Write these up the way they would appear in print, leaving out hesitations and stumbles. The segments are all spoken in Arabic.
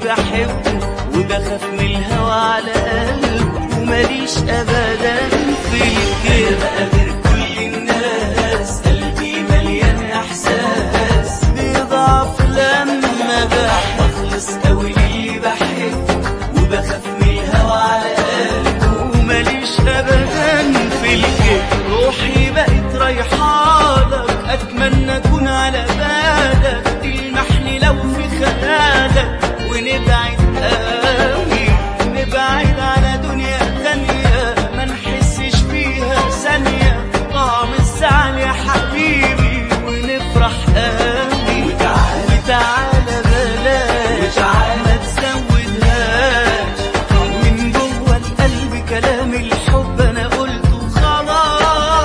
بحبه وبخاف من الهوى على قلبه وماليش ابدا في الكذب. بقابل كل الناس قلبي مليان احساس بيضعف لما بخلص قوي للي بحبه وبخاف من الهوى على قلبه وماليش ابدا في الكذب. روحي بقت رايحالك اتمنى اكون على بالك تلمحني لو في خيالك ونبعد قوي نبعد على دنيا تانية ما نحسش فيها ثانية طعم الزعل يا حبيبي ونفرح قوي. وتعالى بلاش ما تزودهاش من جوه القلب كلام الحب انا قلته خلاص.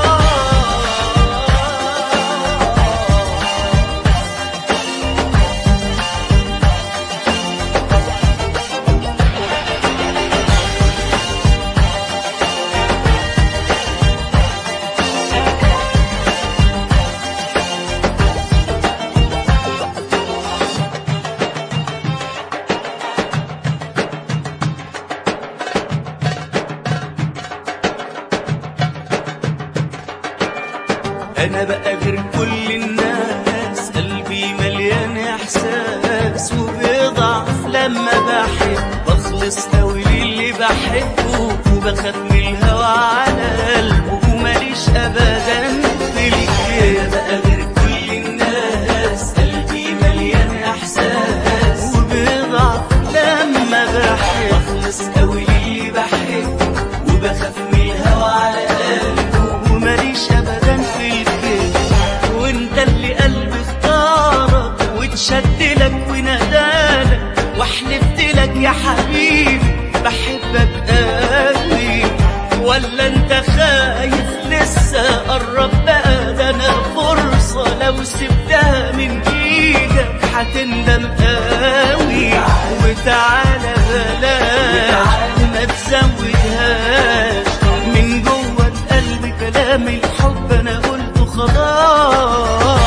أنا بقى غير كل الناس قلبي مليان إحساس وبيضعف لما بحب بخلص قوي للي بحبه وبخاف من الهوى على قلبه وماليش أبدا في الكذب. أنا بقى غير كل الناس قلبي مليان إحساس وبيضعف لما بحب بخلص قوي للي بحبه وبخاف من الهوى على قلبه وماليش أبدا في الكذب. وانت اللي قلبي اختارك واتشدلك ونادالك وحلفت لك يا حبيبي بحبك قوي. ولا انت خايف لسه قرب بقى ده انا فرصة لو سبتها من ايدك هتندم قوي. وتعالى بلاش ما تزودهاش من جوه القلب كلام الحب انا قلته خلاص.